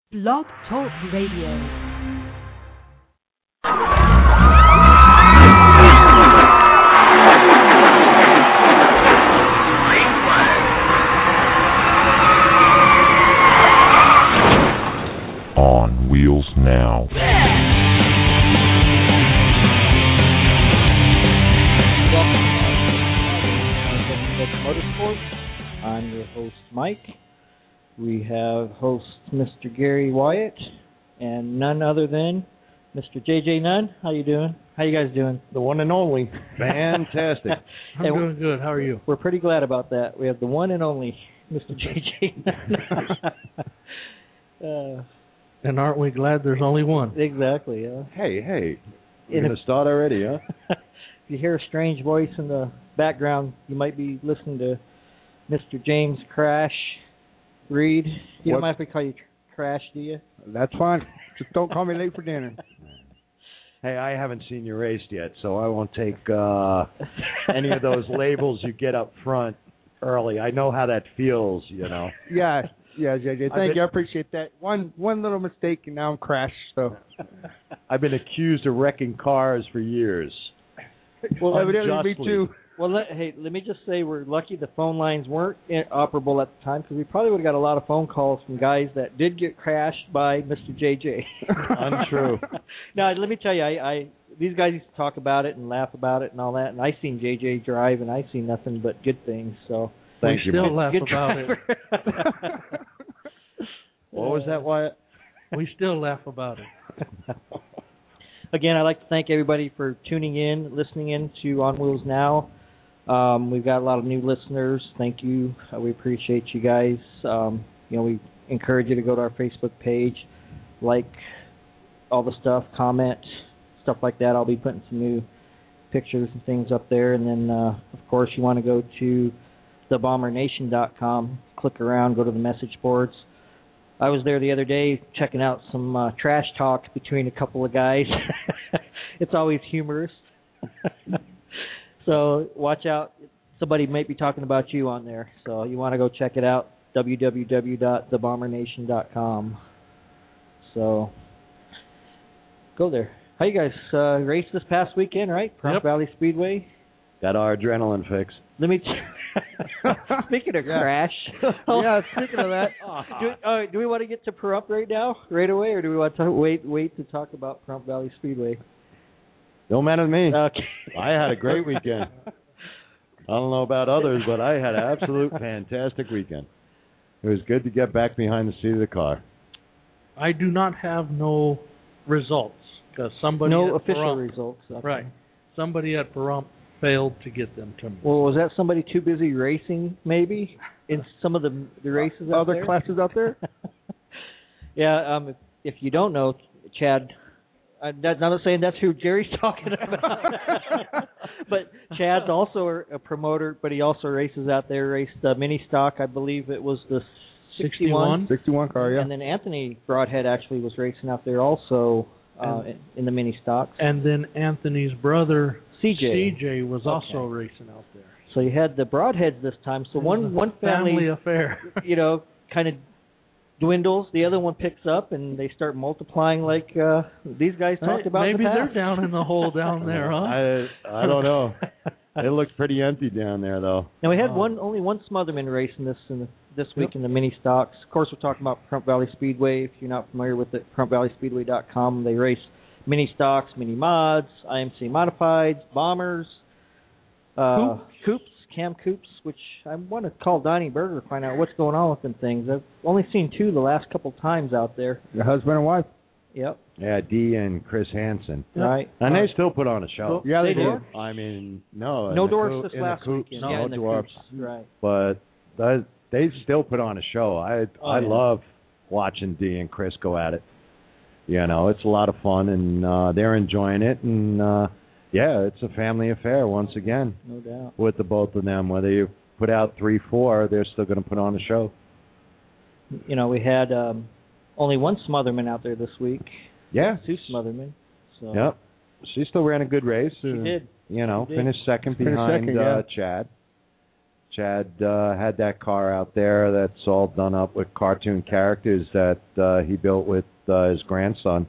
Blog Talk Radio. On Wheels Now. Motorsports. I'm your host, Mike. We have host Mr. Gary Wyatt and none other than Mr. JJ Nunn. How you doing? How you guys doing? The one and only. Fantastic. I'm doing good. How are you? We're pretty glad about that. We have the one and only Mr. JJ Nunn. And aren't we glad there's only one? Exactly, yeah. Hey. You're going to start already, huh? If you hear a strange voice in the background, you might be listening to Mr. James Crash Reed. You don't mind if we call you Crash, do you? That's fine. Just don't call me late for dinner. Hey, I haven't seen you raced yet, so I won't take any of those labels you get up front early. I know how that feels, you know. Yeah, JJ. Thank you. I appreciate that. One little mistake, and now I'm crashed. So I've been accused of wrecking cars for years. Well, evidently me too. Well, let me just say we're lucky the phone lines weren't operable at the time, because we probably would have got a lot of phone calls from guys that did get crashed by Mr. JJ. Untrue. No, let me tell you, these guys used to talk about it and laugh about it and all that, and I seen JJ drive, and I seen nothing but good things. So Thank you. We still laugh about it. What was that, Wyatt? We still laugh about it. Again, I'd like to thank everybody for tuning in, listening in to On Wheels Now. We've got a lot of new listeners. Thank you. We appreciate you guys. We encourage you to go to our Facebook page, like all the stuff, comment, stuff like that. I'll be putting some new pictures and things up there. And then, of course, you want to go to thebombernation.com, click around, go to the message boards. I was there the other day checking out some trash talk between a couple of guys. It's always humorous. So watch out. Somebody might be talking about you on there. So you want to go check it out, www.thebombernation.com. So go there. How you guys raced this past weekend, right? Pahrump Valley Speedway. Got our adrenaline fix. Let me speaking of crash. Yeah, speaking of that. Do we want to get to Pahrump right now, right away, or do we want to wait to talk about Pahrump Valley Speedway? Don't matter to me. Okay. I had a great weekend. I don't know about others, but I had an absolute fantastic weekend. It was good to get back behind the seat of the car. I do not have no results because somebody no at official Pahrump, results. Okay. Right. Somebody at Pahrump failed to get them to me. Well, was that somebody too busy racing, maybe, in some of the races out Other there? classes out there? Yeah, if you don't know, Chad, I'm not saying that's who Jerry's talking about, but Chad's also a promoter, but he also races out there, raced mini stock, I believe it was the 61 car, yeah. And then Anthony Broadhead actually was racing out there also in the mini stocks. And then Anthony's brother, CJ was also racing out there. So you had the Broadheads this time. So one family affair, kind of dwindles. The other one picks up, and they start multiplying like these guys talked about. Maybe in the past. they're down in the hole down there, huh? I don't know. It looks pretty empty down there, though. And we had only one Smotherman racing this week in the mini stocks. Of course, we're talking about Pahrump Valley Speedway. If you're not familiar with it, PahrumpValleySpeedway.com. They race mini stocks, mini mods, IMC modifieds, bombers, Coops, Cam Coops, which I want to call Donnie Berger, find out what's going on with them things. I've only seen two the last couple times out there. Your husband and wife. Yep. Yeah, Dee and Chris Hansen. Right. And they still put on a show. Yeah, they do. I mean, no. No dwarfs this last weekend. No, yeah, no dwarfs. Coops. Right. But they still put on a show. I love watching Dee and Chris go at it. You know, it's a lot of fun, and they're enjoying it. And, it's a family affair once again. No doubt. With the both of them. Whether you put out 3-4, they're still going to put on a show. You know, we had only one Smotherman out there this week. Yeah. Sue Smotherman. So. Yep. She still ran a good race. She did. Finished second behind Chad. Chad had that car out there that's all done up with cartoon characters that he built with his grandson.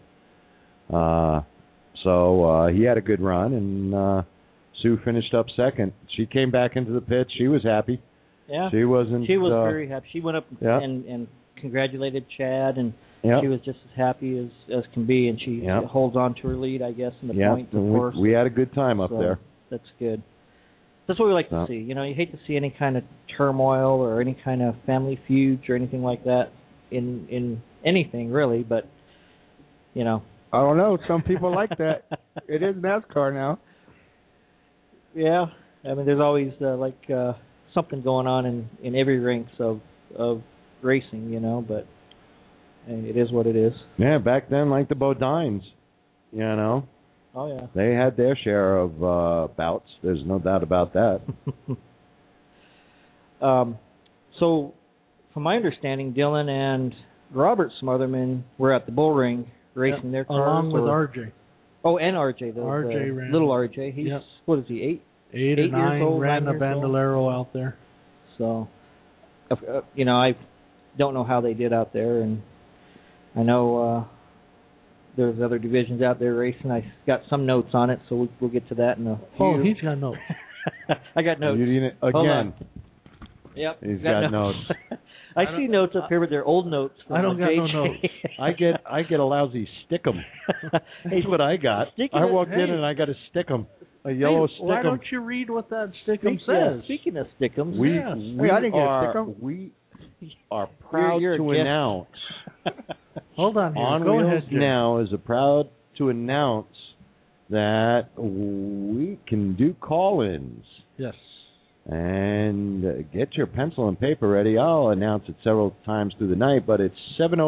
So he had a good run, and Sue finished up second. She came back into the pit. She was happy. Yeah. She was very happy. She went up and congratulated Chad, and she was just as happy as can be, and she holds on to her lead, I guess, in the points, of course. We had a good time up there. That's good. That's what we like to see. You know, you hate to see any kind of turmoil or any kind of family feuds or anything like that in anything, really, but, you know. I don't know. Some people like that. It is NASCAR now. Yeah. I mean, there's always, something going on in every ranks of racing, you know, but it is what it is. Yeah, back then, like the Bodines, you know. Oh, yeah. They had their share of bouts. There's no doubt about that. So, from my understanding, Dylan and Robert Smotherman were at the Bull Ring racing their cars. Along with RJ. Oh, and RJ. RJ ran. Little RJ. He's, what is he, 8 or 9, years old, ran 9 the years old? Bandolero out there. So, you know, I don't know how they did out there, and I know there's other divisions out there racing. I got some notes on it, so we'll get to that in a few. Oh, he's got notes. I got notes. Again. Yep. He's got notes. I see notes up here, but they're old notes. I don't got no notes. I get a lousy stickum. That's what I got. I walked in and I got a stickum, a yellow stickum. Why don't you read what that stickum says? Speaking of stickums, we I didn't get a stickum. We are proud to announce. Hold on here. On Go Wheels ahead, Jim. Now is proud to announce that we can do call-ins. Yes. And get your pencil and paper ready. I'll announce it several times through the night, but it's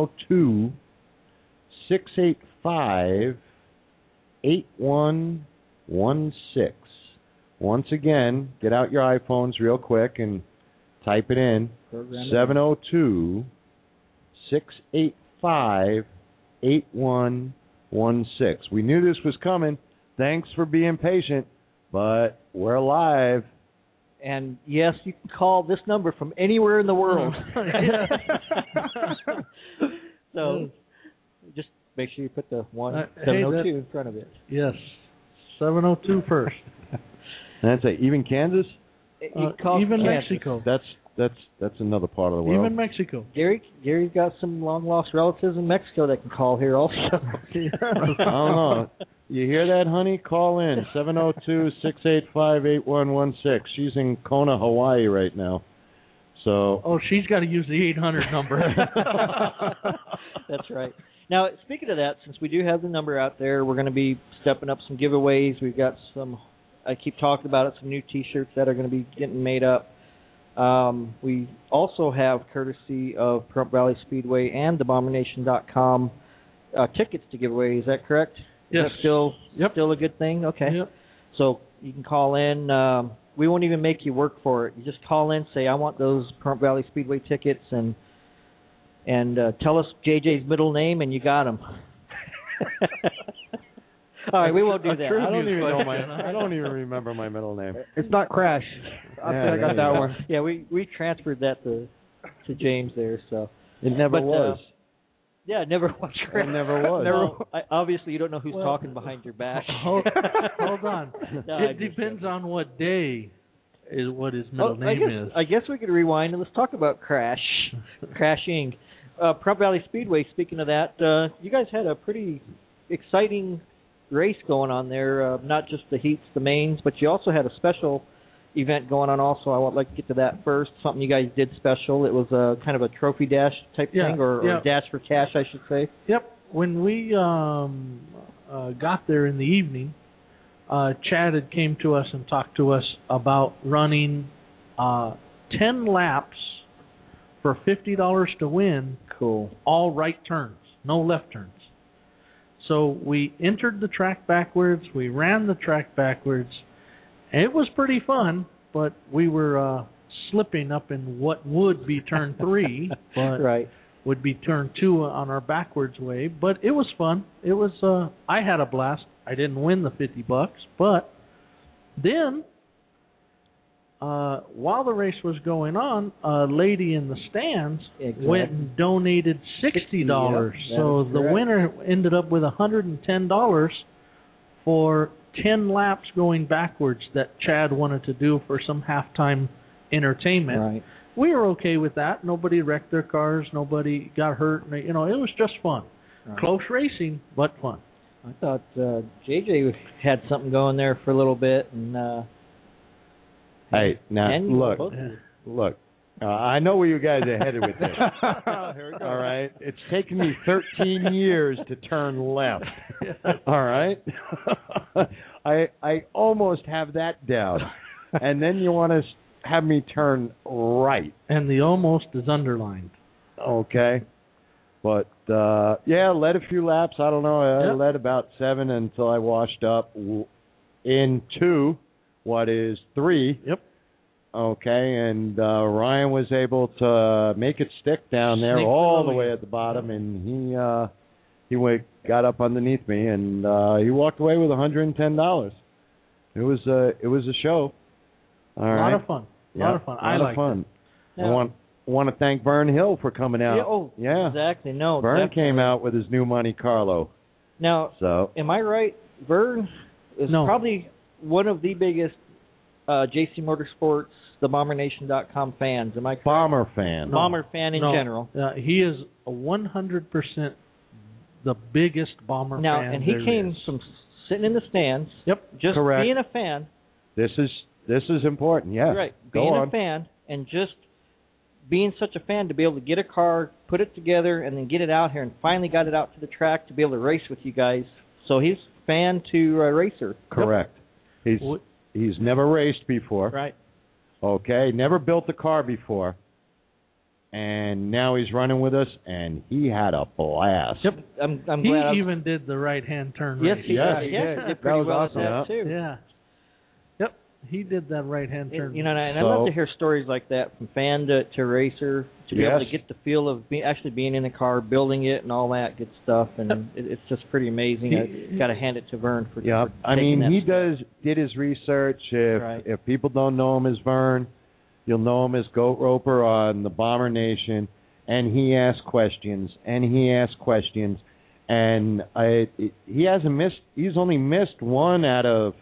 702-685-8116. Once again, get out your iPhones real quick and type it in. 702-685-8116. We knew this was coming. Thanks for being patient, but we're live. And yes, you can call this number from anywhere in the world. So just make sure you put the 702 in front of it. Yes, 702 first. That's it. Even Kansas? Even Mexico. That's another part of the world. Even Mexico. Gary's got some long lost relatives in Mexico that can call here also. I don't know. You hear that, honey? Call in 702-685-8116. She's in Kona, Hawaii right now. So. Oh, she's got to use the 800 number. That's right. Now, speaking of that, since we do have the number out there, we're going to be stepping up some giveaways. We've got some, I keep talking about it, some new T-shirts that are going to be getting made up. We also have, courtesy of Pahrump Valley Speedway and TheBomberNation.com, tickets to give away. Is that correct? Yes. Is that still a good thing? Okay. Yep. So you can call in. We won't even make you work for it. You just call in, say, I want those Pahrump Valley Speedway tickets, and tell us JJ's middle name, and you got them. All right, we won't do that. I don't even remember my middle name. It's not Crash. I got that one. Yeah, we transferred that to James there, so it never was. Yeah, it never was. It never was. Obviously, you don't know who's talking behind your back. Hold on. No, it depends on what day is what his middle name is. I guess we could rewind and let's talk about crashing. Pahrump Valley Speedway. Speaking of that, you guys had a pretty exciting race going on there. Not just the heats, the mains, but you also had a special event going on also. I would like to get to that first. Something you guys did special. It was a kind of a trophy dash type thing, or dash for cash, I should say. Yep. When we got there in the evening, Chad had came to us and talked to us about running 10 laps for $50 to win. Cool. All right turns, no left turns. So we entered the track backwards. We ran the track backwards. It was pretty fun, but we were slipping up in what would be turn 3, but would be turn 2 on our backwards way. But it was fun. It was. I had a blast. I didn't win the $50, but then while the race was going on, a lady in the stands went and donated $60. Yep, so the winner ended up with $110 for 10 laps going backwards that Chad wanted to do for some halftime entertainment. Right. We were okay with that. Nobody wrecked their cars. Nobody got hurt. You know, it was just fun. Right. Close racing, but fun. I thought JJ had something going there for a little bit, and hey, now and look. I know where you guys are headed with this. Here we go. All right, it's taken me 13 years to turn left. All right, I almost have that down, and then you want to have me turn right. And the almost is underlined. Okay. But, led a few laps. I don't know. I led about 7 until I washed up into what is 3. Yep. Okay, and Ryan was able to make it stick down there all the way at the bottom, and he got up underneath me, and he walked away with $110. It was a show. All right. A lot of fun. A lot of fun. I like fun. Yeah. I want to thank Vern Hill for coming out. Yeah, exactly. No, Vern definitely. came out with his new Monte Carlo. Now, so am I right? Vern is probably one of the biggest JC Motorsports, the BomberNation.com fans. Am I correct? Bomber fan. Bomber fan in general. He is 100% the biggest Bomber fan. Now, and he came from sitting in the stands. Yep. Just correct. being a fan. This is important. Yeah. Right. Go being on. a fan and just being such a fan to be able to get a car, put it together, and then get it out here, and finally got it out to the track to be able to race with you guys. So he's fan to racer. Correct. Yep. He's never raced before. Right. Okay. Never built a car before. And now he's running with us, and he had a blast. Yep. I'm glad. He even did the right-hand turn race. Yes, he did pretty well at that too. Yeah. Yep. He did that right-hand turn. You know, and I love to hear stories like that from fan to racer, to be able to get the feel of actually being in the car, building it, and all that good stuff. And it's just pretty amazing. I got to hand it to Vern for. Yeah, for I mean, he step. did his research. If people don't know him as Vern, you'll know him as Goat Roper on the Bomber Nation, and he asks questions, and he hasn't missed. He's only missed one out of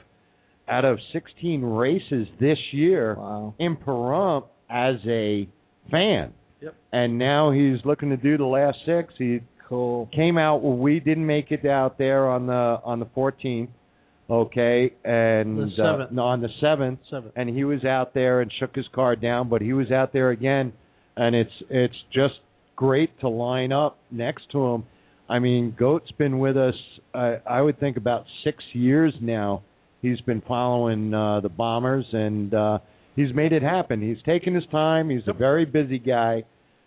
16 races this year in Pahrump as a fan. Yep. And now he's looking to do the last 6. He came out. We didn't make it out there on the 14th. Okay, and the 7th. On the 7th, and he was out there and shook his car down, but he was out there again, and it's just great to line up next to him. I mean, Goat's been with us, I would think, about 6 years now. He's been following the Bombers, and he's made it happen. He's taken his time. He's a very busy guy,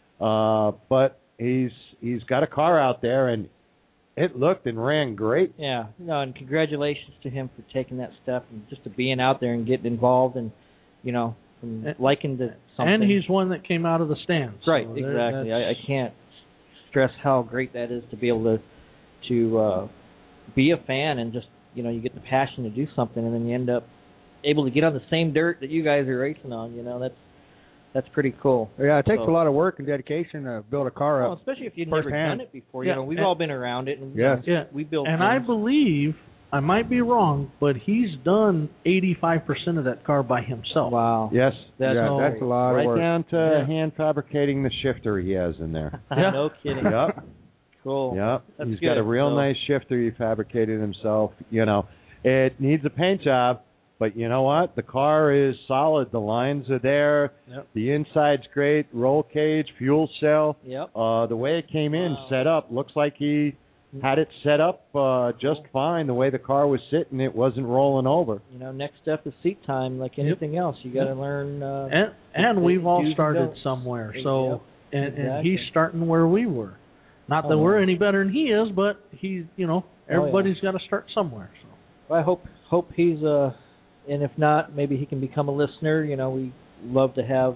but he's got a car out there, and it looked and ran great. Yeah, and congratulations to him for taking that step and just to being out there and getting involved and, from liking to something. And he's one that came out of the stands. Right, so exactly. I can't stress how great that is to be able to be a fan and just, you get the passion to do something, and then you end up able to get on the same dirt that you guys are racing on. That's pretty cool. Yeah, it takes a lot of work and dedication to build a car up. Especially if you've never done it before. We've all been around it. And, we built and things. I believe, I might be wrong, but he's done 85% of that car by himself. Wow. Yes. That's a lot right of work. Right down to hand fabricating the shifter he has in there. No kidding. Yep. Cool. Yep. That's He's good. got a real nice shifter he fabricated himself. It needs a paint job. But you know what? The car is solid. The lines are there. Yep. The inside's great. Roll cage, fuel cell. Yep. The way it came in, set up, looks like he had it set up just fine. The way the car was sitting, it wasn't rolling over. Next step is seat time. Like anything else, you got to learn. And we've all started somewhere. So, and he's starting where we were. Not that we're any better than he is, but he's, everybody's got to start somewhere. So. Well, I hope he's and if not, maybe he can become a listener. We love to have,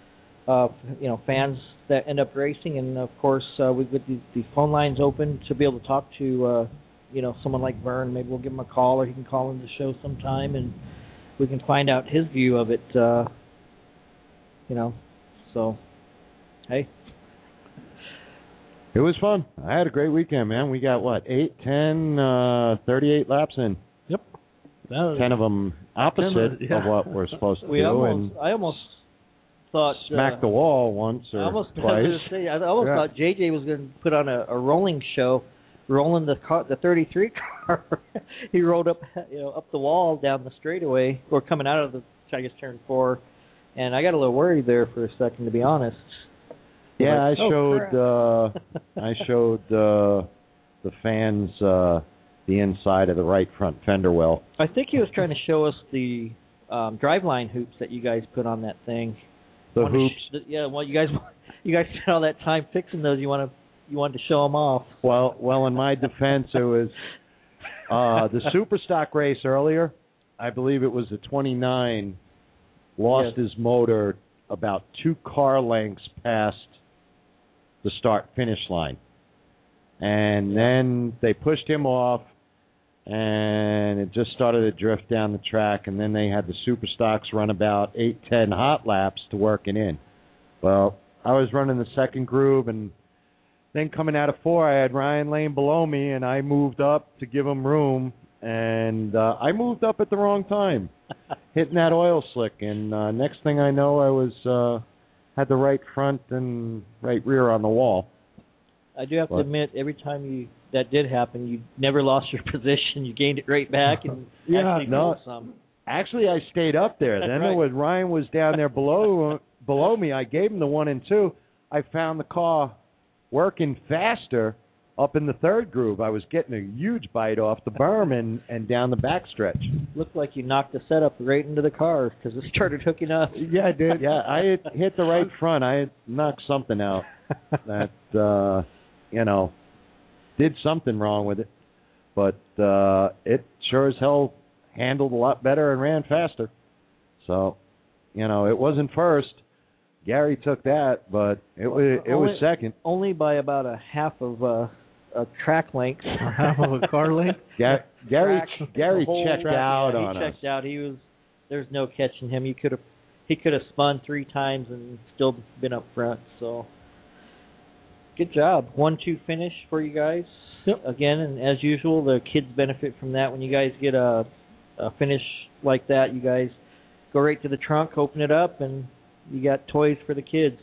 fans that end up racing. And, of course, we've got the phone lines open to be able to talk to, someone like Vern. Maybe we'll give him a call, or he can call in the show sometime, and we can find out his view of it. So, hey. It was fun. I had a great weekend, man. We got, 8, 10, 38 laps in. Yep. 10 of them opposite of what we're supposed to do. I almost thought... smacked the wall once or twice. I almost thought JJ was going to put on a rolling show, rolling the 33 car. He rolled up the wall down the straightaway, or coming out of the, I guess, turn 4. And I got a little worried there for a second, to be honest. Yeah, I showed the fans the inside of the right front fender well. I think he was trying to show us the driveline hoops that you guys put on that thing. The hoops. Well, you guys spent all that time fixing those. You wanted to show them off. Well, in my defense, it was the Super Stock race earlier. I believe it was the 29. Lost his motor about 2 car lengths past the start-finish line. And then they pushed him off, and it just started to drift down the track, and then they had the Super Stocks run about 8, 10 hot laps to work it in. Well, I was running the second groove, and then coming out of 4, I had Ryan Lane below me, and I moved up to give him room, and I moved up at the wrong time, hitting that oil slick, and next thing I know, I was had the right front and right rear on the wall. I do have to admit, every time that did happen, you never lost your position. You gained it right back and actually pulled some. Actually, I stayed up there. Then when Ryan was down there below me, I gave him the 1 and 2. I found the car working faster up in the third groove. I was getting a huge bite off the berm and down the backstretch. Looked like you knocked the setup right into the car because it started hooking up. Yeah, I did. Yeah, I had hit the right front. I had knocked something out that, did something wrong with it. But it sure as hell handled a lot better and ran faster. So, it wasn't first. Gary took that, but it was second. Only by about a half of a track length. Half of a car length? Gary checked out on us. He checked out. There's no catching him. He could have spun 3 times and still been up front. So, good job. 1-2 finish for you guys. Yep. Again, and as usual, the kids benefit from that. When you guys get a finish like that, you guys go right to the trunk, open it up, and you got toys for the kids.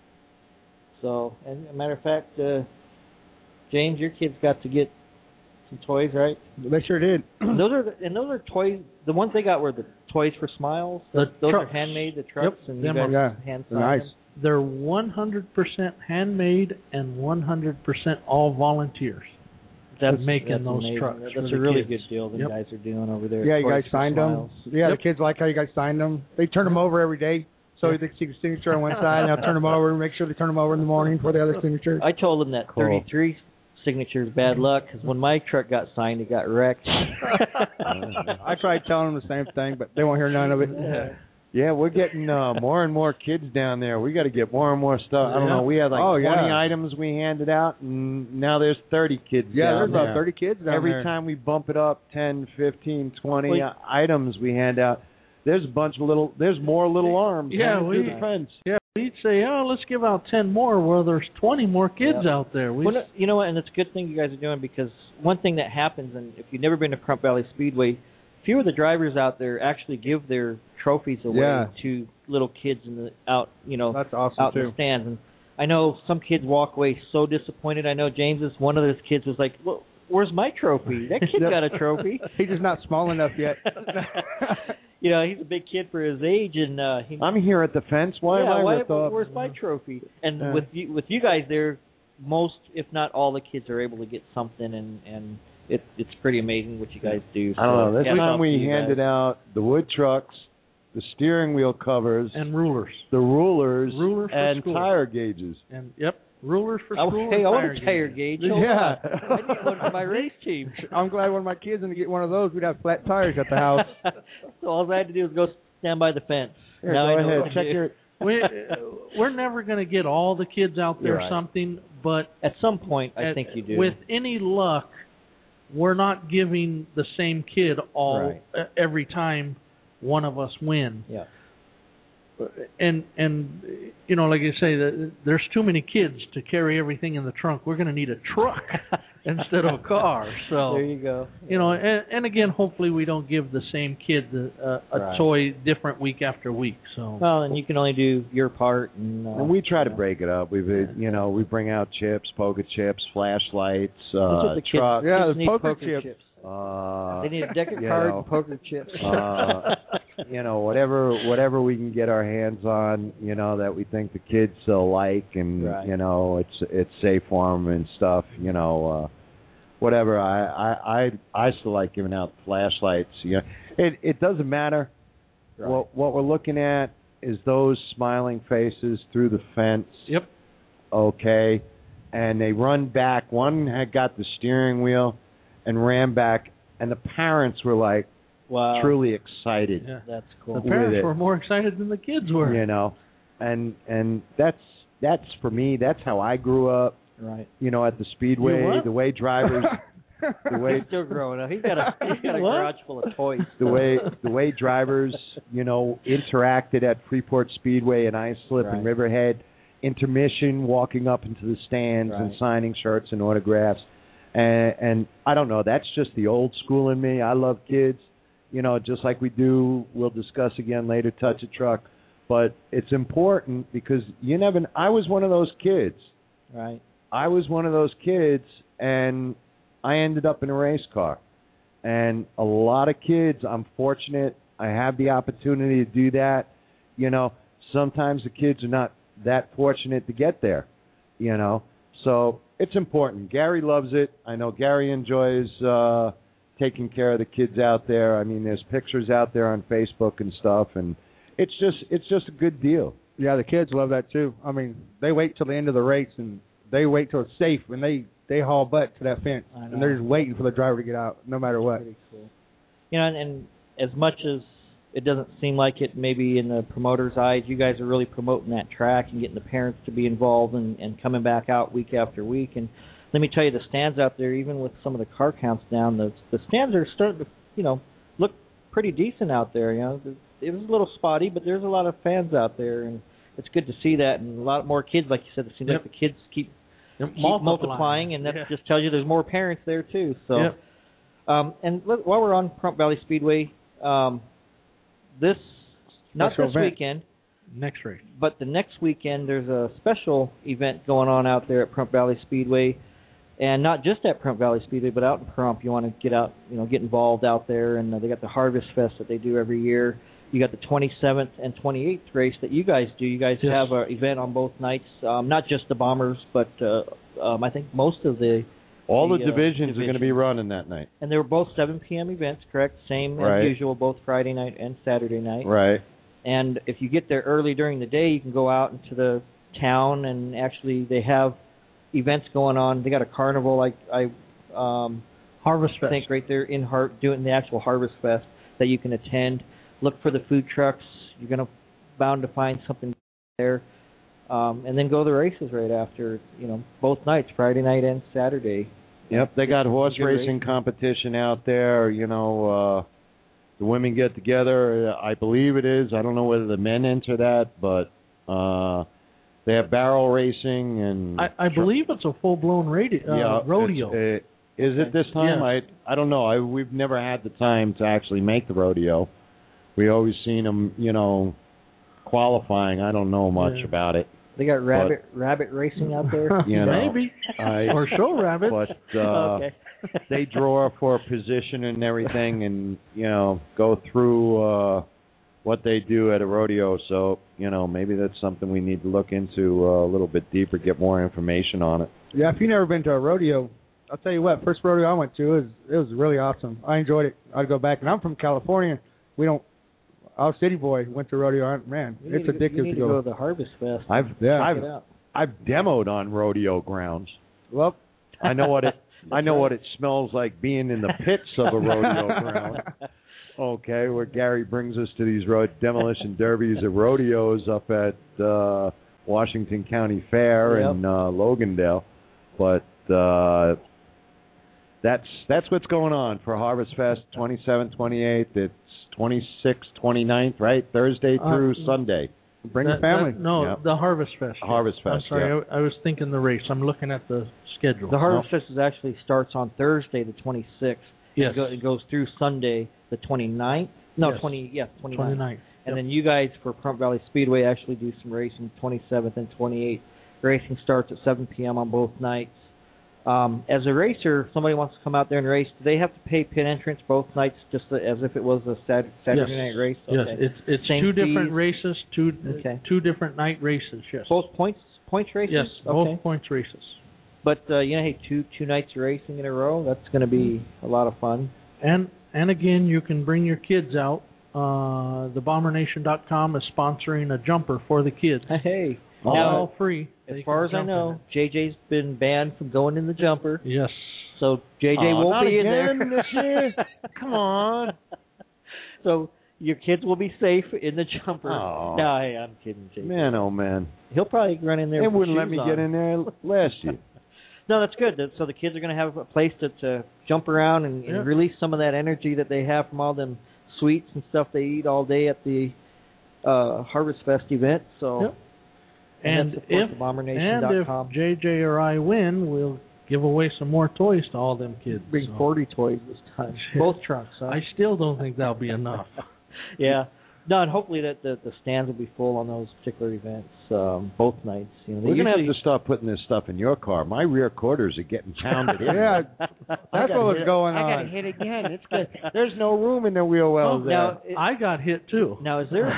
So, and a matter of fact, James, your kids got to get some toys, right? They sure did. Those are toys. The ones they got were the Toys for Smiles. Those are handmade, the trucks, and you guys hand signed nice. them. They're 100% handmade and 100% all volunteers. That's making those amazing. trucks. That's a really good deal that you guys are doing over there. Yeah, you Toys guys for signed Smiles. them. Yeah, the kids like how you guys signed them. They turn them over every day. So they see the signature on one side, and I'll turn them over and make sure they turn them over in the morning for the other signature. I told them that 33 signatures bad luck because when my truck got signed, it got wrecked. I tried telling them the same thing, but they won't hear none of it. Yeah, we're getting more and more kids down there. We got to get more and more stuff. I don't know. We had 20 items we handed out, and now there's 30 kids down there. Yeah, there's about 30 kids down there. Every time we bump it up 10, 15, 20 items we hand out, there's a bunch of there's more little arms. Yeah, we'd say, let's give out 10 more. Well, there's 20 more kids out there. You know what, and it's a good thing you guys are doing because one thing that happens, and if you've never been to Crump Valley Speedway, few of the drivers out there actually give their trophies away to little kids that's awesome out in the stands. And I know some kids walk away so disappointed. I know James's one of those kids was like, well, where's my trophy? That kid got a trophy. He's just not small enough yet. He's a big kid for his age, and I'm here at the fence. Where's my trophy? And with you guys there, most, if not all, the kids are able to get something, and it's pretty amazing what you guys do. So I don't know. This time we handed out the wood trucks, the steering wheel covers, and rulers, the rulers and school. Tire gauges. And rulers for school. Hey, I want a tire gauge. I need one for my race team. I'm glad one of my kids didn't get one of those. We'd have flat tires at the house. So all I had to do was go stand by the fence. Here, go ahead. Check your. We're never going to get all the kids out there something, but at some point, I think you do. With any luck, we're not giving the same kid every time one of us win. Yeah. and you know, like I say, there's too many kids to carry everything in the trunk. We're going to need a truck instead of a car. So there you go. You know, and again, hopefully we don't give the same kid a toy different week after week. So well, and you can only do your part, and we try to break it up. We bring out chips, poker chips, flashlights, trucks. Yeah, the poker chips. They need a deck of cards and poker chips. Whatever we can get our hands on, that we think the kids will like, and it's safe for them and stuff. Whatever. I still like giving out flashlights. It doesn't matter. Right. What we're looking at is those smiling faces through the fence. Yep. Okay, and they run back. One had got the steering wheel and ran back, and the parents were like, wow, truly excited. Yeah. That's cool. The parents were more excited than the kids were. And that's for me. That's how I grew up. Right. At the Speedway, the way drivers, he's still growing up. He's got a garage full of toys. The way drivers, interacted at Freeport Speedway and Islip and Riverhead, intermission, walking up into the stands and signing shirts and autographs. And I don't know, that's just the old school in me. I love kids, just like we do. We'll discuss again later, Touch a Truck. But it's important because I was one of those kids. Right. I was one of those kids, and I ended up in a race car. And a lot of kids, I'm fortunate, I have the opportunity to do that. Sometimes the kids are not that fortunate to get there, So it's important. Gary loves it. I know Gary enjoys taking care of the kids out there. I mean, there's pictures out there on Facebook and stuff, and it's just a good deal. Yeah, the kids love that too. I mean, they wait till the end of the race, and they wait till it's safe, and they haul butt to that fence, and they're just waiting for the driver to get out, no matter what. Pretty cool. And as much as it doesn't seem like it, maybe in the promoter's eyes, you guys are really promoting that track and getting the parents to be involved and coming back out week after week. And let me tell you, the stands out there, even with some of the car counts down, the stands are starting to, look pretty decent out there. It was a little spotty, but there's a lot of fans out there, and it's good to see that. And a lot more kids, like you said, it seems like the kids keep multiplying, and that just tells you there's more parents there too. So, while we're on Pahrump Valley Speedway, this weekend, next race, but the next weekend there's a special event going on out there at Pahrump Valley Speedway, and not just at Pahrump Valley Speedway, but out in Pahrump. You want to get out, get involved out there, and they got the Harvest Fest that they do every year. You got the 27th and 28th race that you guys do. You guys have an event on both nights, not just the Bombers, but I think most of the divisions are going to be running that night. And they were both 7 p.m. events, correct? Same as usual, both Friday night and Saturday night. Right. And if you get there early during the day, you can go out into the town, and actually they have events going on. They got a carnival, Harvest Fest. I think right there in doing the actual Harvest Fest that you can attend. Look for the food trucks. You're bound to find something there. And then go to the races right after, both nights, Friday night and Saturday. Yep, they got horse racing competition out there. The women get together. I believe it is. I don't know whether the men enter that, but they have barrel racing. And I believe it's a full-blown rodeo. Is it this time? Yeah. I don't know. We've never had the time to actually make the rodeo. We always seen them, qualifying. I don't know much about it. They got rabbit racing out there? Maybe. Or show rabbits. But okay. they draw for a position and everything, and, go through what they do at a rodeo. So, maybe that's something we need to look into a little bit deeper, get more information on it. Yeah, if you've never been to a rodeo, I'll tell you what, first rodeo I went to, it was really awesome. I enjoyed it. I'd go back. And I'm from California. I was city boy, went to rodeo. Man, it's addictive you need to go. To go to the Harvest Fest. I've demoed on rodeo grounds. Well, I know what it smells like being in the pits of a rodeo ground. Okay, where Gary brings us to these demolition derbies at rodeos up at Washington County Fair in Logandale. But that's what's going on for Harvest Fest 27th, 28th. It's 26th, 29th, right? Thursday through Sunday. Bring the family. The Harvest Fest. Harvest Fest. I'm sorry, I was thinking the race. I'm looking at the schedule. The Harvest Fest actually starts on Thursday, the 26th. Yes. It goes through Sunday, the 29th. No, Yes. 29th. And Yep. then you guys for Pahrump Valley Speedway actually do some racing 27th and 28th. Racing starts at 7 p.m. on both nights. As a racer, if somebody wants to come out there and race, do they have to pay pit entrance both nights just as if it was a Saturday night race? Okay. Yes, it's Same two different fees? races, two different night races, yes. Both points races? Yes, okay. both points races. But, hey, two nights of racing in a row, that's going to be a lot of fun. And again, you can bring your kids out. TheBomberNation.com is sponsoring a jumper for the kids. Hey. All free. As far as I know, JJ's been banned from going in the jumper. Yes. So JJ won't not be in again there. this year. Come on. So your kids will be safe in the jumper. Oh. No, hey, I'm kidding, JJ. Man, oh man. He'll probably run in there. They with wouldn't let shoes me on. get in there last year. No, that's good. So the kids are going to have a place to jump around and release some of that energy that they have from all them sweets and stuff they eat all day at the Harvest Fest event. So. Yep. And if JJ or I win, we'll give away some more toys to all them kids. Bring 40 toys this time. Both trunks, huh? I still don't think that'll be enough. Yeah. No, and hopefully that the stands will be full on those particular events, both nights. We're going to have to start putting this stuff in your car. My rear quarters are getting pounded in. Yeah, that's what was going on. I got to hit again. It's good. There's no room in the wheel wells there. Now, I got hit too. Now, is there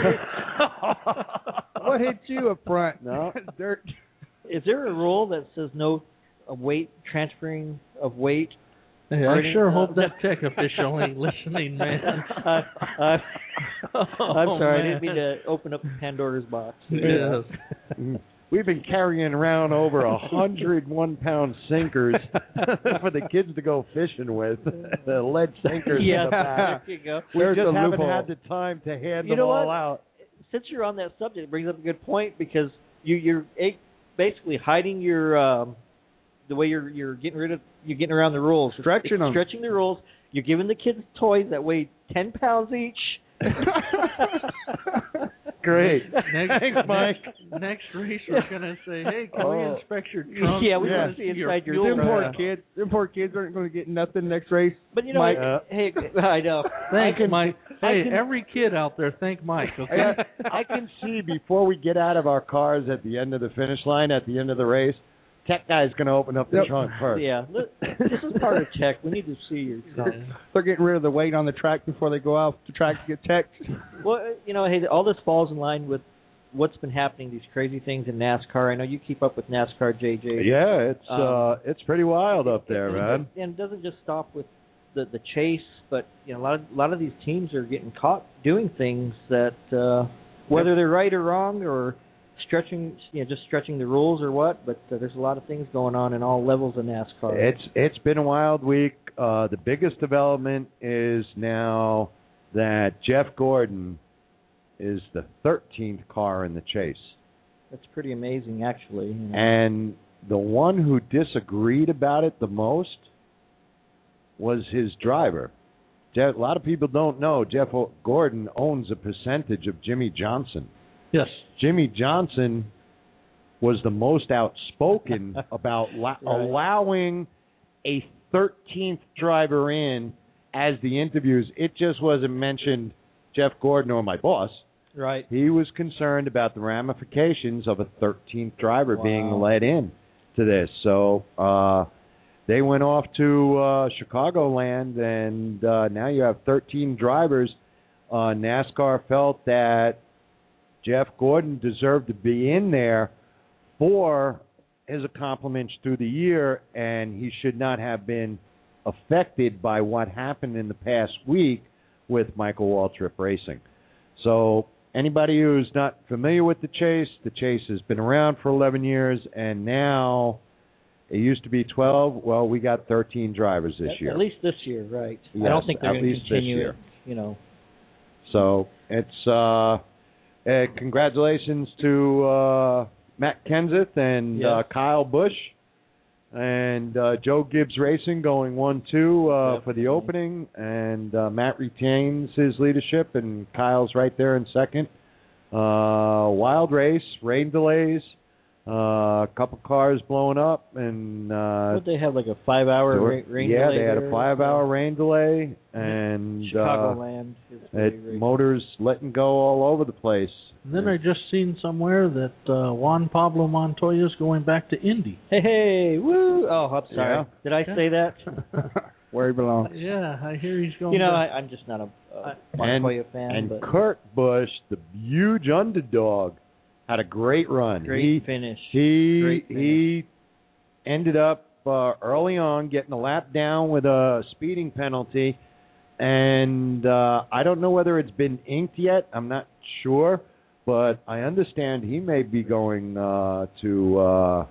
what hit you up front? No. Dirt. Is there a rule that says no transferring of weight? Hey, I sure hope that tech official ain't listening, man. I'm sorry, I didn't mean to open up Pandora's box. Yes. We've been carrying around over 101-pound sinkers for the kids to go fishing with. The lead sinkers in the back. There you go. We just haven't loophole. had the time to hand You them know all what? out. Since you're on that subject, it brings up a good point because you're basically hiding your the way you're getting around the rules, stretching the rules. You're giving the kids toys that weigh 10 pounds each. Great. Thanks, Mike. Next race, we're gonna say, "Hey, can we inspect your trunk?" Yeah, we want to see inside your Them trunk. poor kids aren't going to get nothing next race. But you know, Mike, hey, I know. Thank Mike. Hey, every kid out there, thank Mike. Okay. I can see before we get out of our cars at the end of the finish line, at the end of the race, tech guy's going to open up the trunk first. Yeah, this is part of tech. We need to see your trunk. they're getting rid of the weight on the track before they go out the track to get teched. Well, hey, all this falls in line with what's been happening, these crazy things in NASCAR. I know you keep up with NASCAR, JJ. Yeah, it's pretty wild up there, man. And it doesn't just stop with the chase, but a lot of these teams are getting caught doing things that whether they're right or wrong or stretching the rules or what, but there's a lot of things going on in all levels of NASCAR. It's been a wild week. The biggest development is now that Jeff Gordon is the 13th car in the chase. That's pretty amazing, actually. And the one who disagreed about it the most was his driver. A lot of people don't know Jeff Gordon owns a percentage of Jimmy Johnson. Yes. Jimmy Johnson was the most outspoken about allowing a 13th driver in as the interviews. It just wasn't mentioned Jeff Gordon or my boss. Right. He was concerned about the ramifications of a 13th driver being let in to this. So they went off to Chicagoland, and now you have 13 drivers. NASCAR felt that Jeff Gordon deserved to be in there for his accomplishments through the year, and he should not have been affected by what happened in the past week with Michael Waltrip Racing. So anybody who's not familiar with the Chase has been around for 11 years, and now it used to be 12. Well, we got 13 drivers this year. At least this year, right. Yes, I don't think they're going to continue this year. So it's congratulations to Matt Kenseth and Kyle Busch and Joe Gibbs Racing going 1-2 for the opening, and Matt retains his leadership, and Kyle's right there in second Wild race, rain delays, a couple cars blowing up, and Would they have like a 5-hour rain yeah, delay? they had a there? 5-hour rain delay, and Chicagoland is motors letting go all over the place. And then I just seen somewhere that Juan Pablo Montoya is going back to Indy. Hey, woo! Oh, I'm sorry. Yeah. Did I say that? Where he belongs. Yeah, I hear he's going. You know, back. I'm just not a Montoya fan. And but Kurt Busch, the huge underdog, had a great run. great finish. He ended up early on getting a lap down with a speeding penalty, and I don't know whether it's been inked yet. I'm not sure, but I understand he may be going to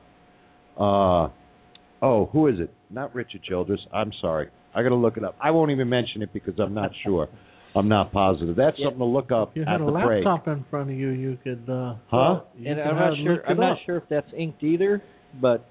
who is it? Not Richard Childress. I'm sorry. I got to look it up. I won't even mention it because I'm not sure. I'm not positive. That's something to look up If you at had a the break. laptop in front of you, you could. Huh? You And could I'm have not sure. looked it I'm not up. sure if that's inked either. But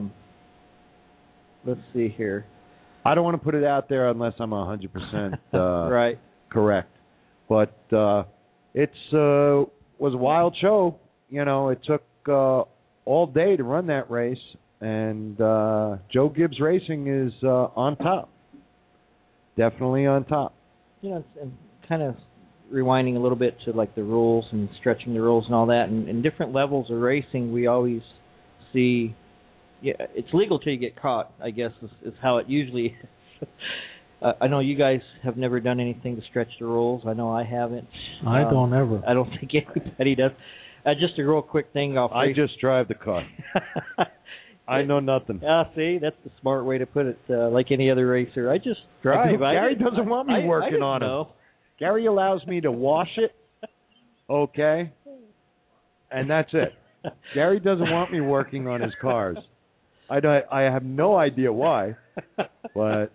let's see here. I don't want to put it out there unless I'm 100% Right. correct. But it's was a wild show. You know, it took all day to run that race, and Joe Gibbs Racing is on top. Definitely on top. You know, and kind of rewinding a little bit to like the rules and stretching the rules and all that. And in different levels of racing, we always see. Yeah, it's legal till you get caught, I guess, is how it usually is. I know you guys have never done anything to stretch the rules. I know I haven't. I don't ever. I don't think anybody does. Just a real quick thing off. I just drive the car. I know nothing. See, that's the smart way to put it. Like any other racer, I just drive. Gary doesn't want me working on it. Gary allows me to wash it, okay, and that's it. Gary doesn't want me working on his cars. I have no idea why, but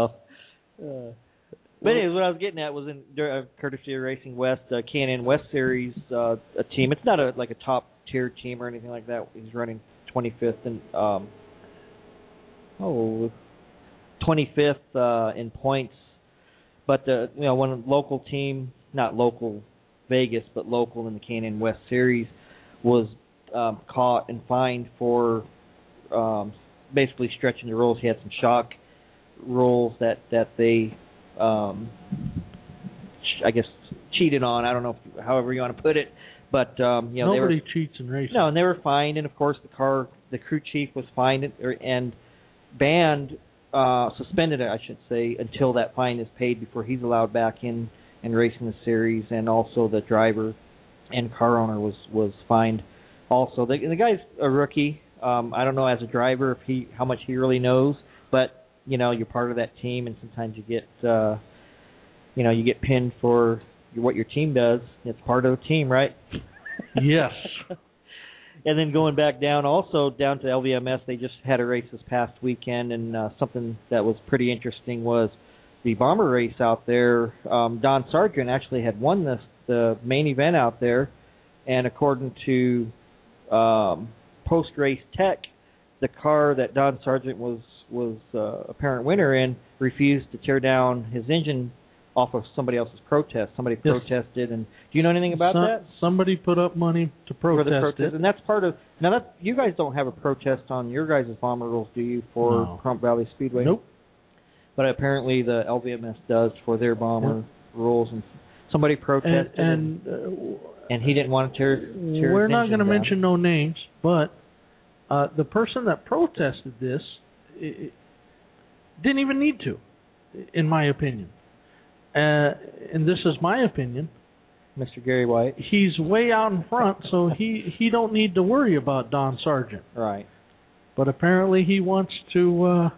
But anyways, what I was getting at was in courtesy of Racing West, K&N West Series, a team. It's not like a top tier team or anything like that. He's running 25th and 25th in points. But the one local team, not local Vegas, but local in the K&N West Series, was caught and fined for basically stretching the rules. He had some shock rules that they, I guess, cheated on. I don't know, however you want to put it, but nobody cheats in racing. No, and they were fined, and of course the crew chief was fined and banned, suspended, I should say, until that fine is paid before he's allowed back in and racing the series, and also the driver and car owner was fined. Also, the guy's a rookie. I don't know as a driver how much he really knows, but you're part of that team, and sometimes you get you get pinned for what your team does. It's part of the team, right? Yes. And then going back down to LVMS, they just had a race this past weekend, and something that was pretty interesting was the bomber race out there. Don Sargent actually had won the main event out there, and according to post-race tech, the car that Don Sargent was apparent winner in refused to tear down his engine off of somebody else's protest. Somebody protested, and do you know anything about that? Somebody put up money to protest it. And that's part of you guys don't have a protest on your guys' bomber rules, do you, for Crump Valley Speedway? Nope. But apparently the LVMS does for their bomber rules, and somebody protested, and he didn't want to tear we're not going to mention no names, but the person that protested this didn't even need to, in my opinion. And this is my opinion. Mr. Gary White. He's way out in front, so he don't need to worry about Don Sargent. Right. But apparently he wants to...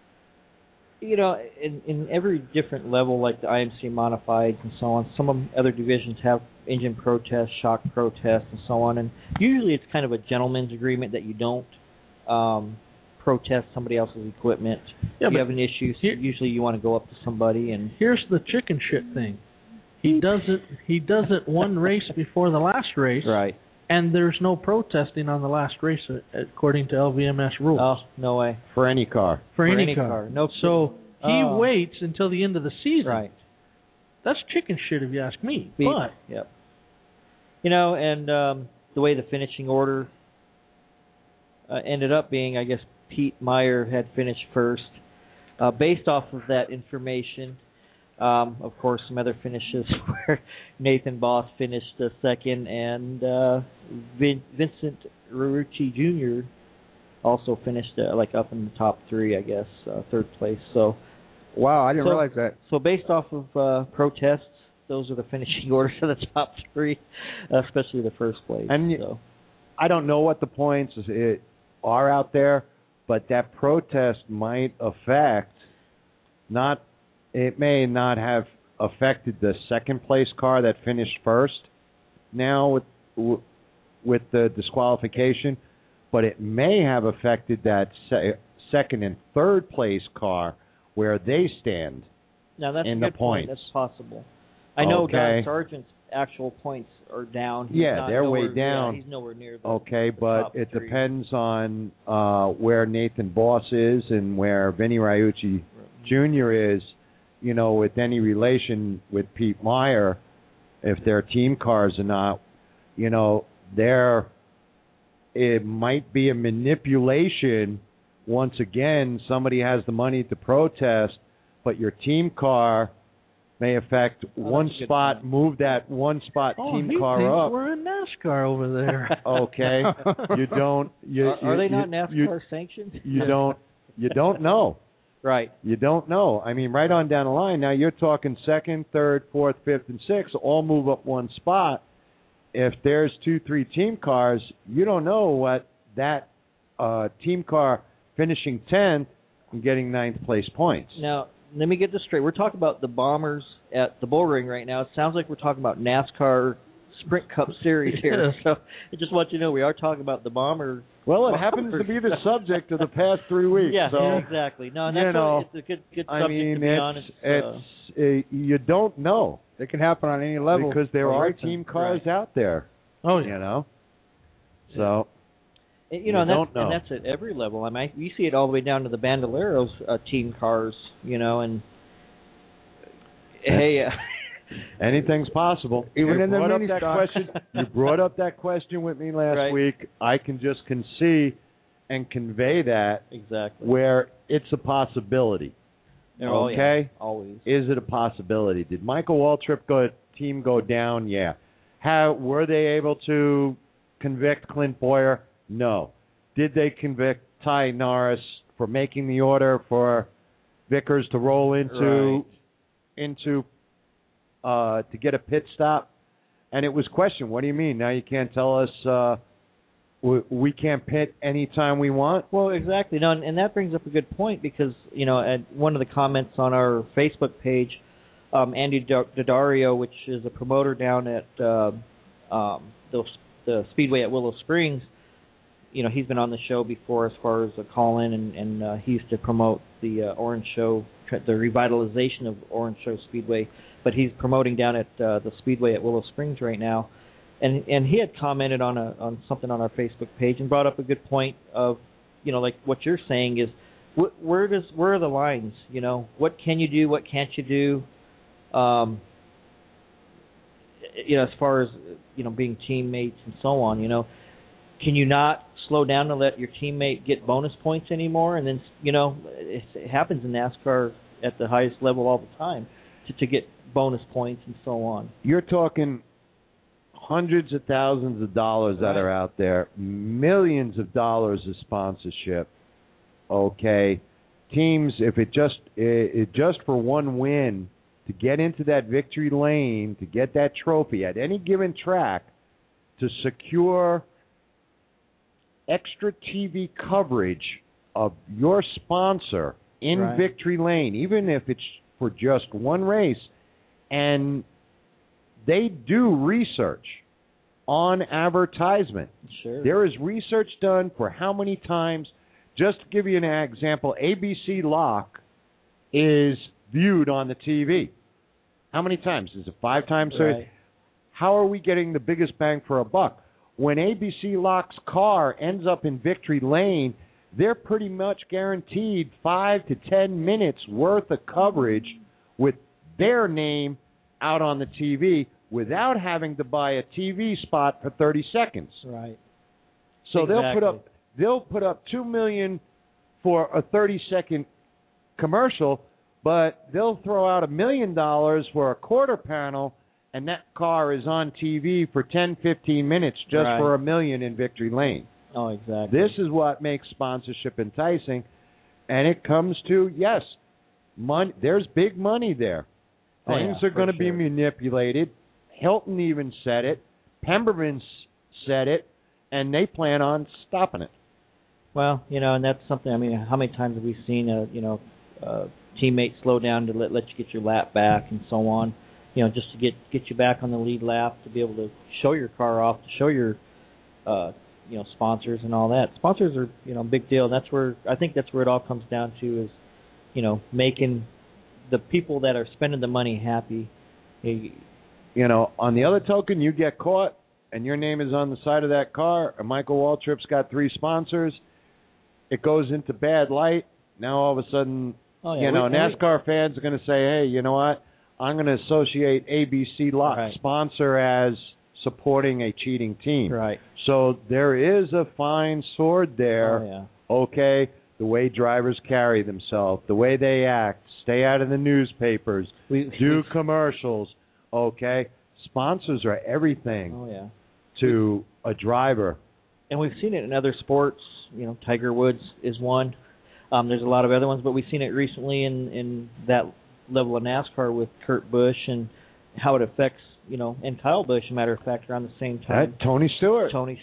in every different level, like the IMC Modified and so on, some other divisions have engine protests, shock protests, and so on. And usually it's kind of a gentleman's agreement that you don't protest somebody else's equipment. If you have an issue, usually you want to go up to somebody. And here's the chicken shit thing. He does it one race before the last race. Right. And there's no protesting on the last race according to LVMS rules. Oh, no way. For any car. For any car. No. So he waits until the end of the season. Right. That's chicken shit if you ask me. Yep. And the way the finishing order ended up being, I guess Pete Meyer had finished first. Based off of that information, of course, some other finishes where Nathan Boss finished second, and Vincent Rucci Jr. also finished up in the top three, I guess, third place. So, wow, I didn't realize that. So based off of protests, those are the finishing orders of the top three, especially the first place. And I don't know what the points are out there, but that protest might affect it may not have affected the second place car that finished first now with the disqualification, but it may have affected that second and third place car where they stand now that's in a good the point. points. That's possible. I know Okay. Don Sargent's actual points are down. They're way down. Yeah, he's nowhere near the but top it three. depends on where Nathan Boss is and where Vinny Raiucci Jr. is, with any relation with Pete Meyer, if they're team cars or not, it might be a manipulation. Once again, somebody has the money to protest, but your team car may affect one spot, move that one spot team car up. We're in NASCAR over there. Okay, you don't. Are they not NASCAR sanctioned? You don't know. Right. You don't know. I mean, right on down the line. Now you're talking second, third, fourth, fifth, and sixth all move up one spot. If there's 2-3 team cars, you don't know what that team car finishing 10th and getting 9th place points. Now, let me get this straight. We're talking about the Bombers at the Bull Ring right now. It sounds like we're talking about NASCAR Sprint Cup Series here. So I just want you to know we are talking about the Bombers. Well, it happens to be the subject of the past 3 weeks. Yeah, so, exactly. No, and that's it's a good subject to be honest. You don't know. It can happen on any level. Because there are team cars out there. Oh, yeah. So, and that's at every level. I mean, you see it all the way down to the Bandoleros team cars, and hey... anything's possible. Even in the mini stock. You brought up that question with me last week. I can just concede and convey that exactly where it's a possibility. Okay, always. Is it a possibility? Did Michael Waltrip team go down? Yeah. Were they able to convict Clint Boyer? No. Did they convict Ty Norris for making the order for Vickers to roll into to get a pit stop? And it was questioned. What do you mean? Now you can't tell us we can't pit anytime we want? Well, exactly. No, and that brings up a good point because, at one of the comments on our Facebook page, Andy Daddario, which is a promoter down at the Speedway at Willow Springs, he's been on the show before as far as a call-in, and he used to promote the Orange Show, the revitalization of Orange Show Speedway, but he's promoting down at the Speedway at Willow Springs right now. And he had commented on something on our Facebook page and brought up a good point of, like what you're saying is, where are the lines? What can you do? What can't you do? As far as being teammates and so on. Can you not slow down to let your teammate get bonus points anymore? And then it happens in NASCAR at the highest level all the time to get bonus points and so on. You're talking hundreds of thousands of dollars that are out there, millions of dollars of sponsorship. Okay, teams, if it just for one win to get into that victory lane, to get that trophy at any given track, to secure extra TV coverage of your sponsor in victory lane, even if it's for just one race, and they do research on advertisement. Sure. There is research done for how many times. Just to give you an example, ABC Lock is viewed on the TV. How many times? Is it 5 times? Right. How are we getting the biggest bang for a buck? When ABC Lock's car ends up in victory lane, they're pretty much guaranteed 5 to 10 minutes worth of coverage with their name out on the TV without having to buy a TV spot for 30 seconds. Right. So Exactly. they'll put up $2 million for a 30-second commercial, but they'll throw out $1 million for a quarter panel, and that car is on TV for 10, 15 minutes just Right. for $1 million in Victory Lane. Oh, exactly. This is what makes sponsorship enticing, and it comes to, yes, money. There's big money there. Oh, Things yeah, are going to for be sure. manipulated. Hilton even said it. Pemberton said it, and they plan on stopping it. Well, and that's something. I mean, how many times have we seen a teammate slow down to let you get your lap back and so on? Just to get you back on the lead lap, to be able to show your car off, to show your sponsors and all that. Sponsors are a big deal. And I think that's where it all comes down to is making the people that are spending the money happy. On the other token, you get caught and your name is on the side of that car, and Michael Waltrip's got 3 sponsors, it goes into bad light. Now all of a sudden, NASCAR fans are going to say, hey, you know what? I'm going to associate ABC Lot Right. sponsor as supporting a cheating team. Right. So there is a fine sword there. Oh, yeah. Okay, the way drivers carry themselves, the way they act, stay out of the newspapers, do commercials. Okay, sponsors are everything Oh, yeah. to a driver. And we've seen it in other sports. Tiger Woods is one. There's a lot of other ones, but we've seen it recently in that level of NASCAR with Kurt Busch and how it affects, and Kyle Busch, as a matter of fact, around the same time. Tony Stewart. How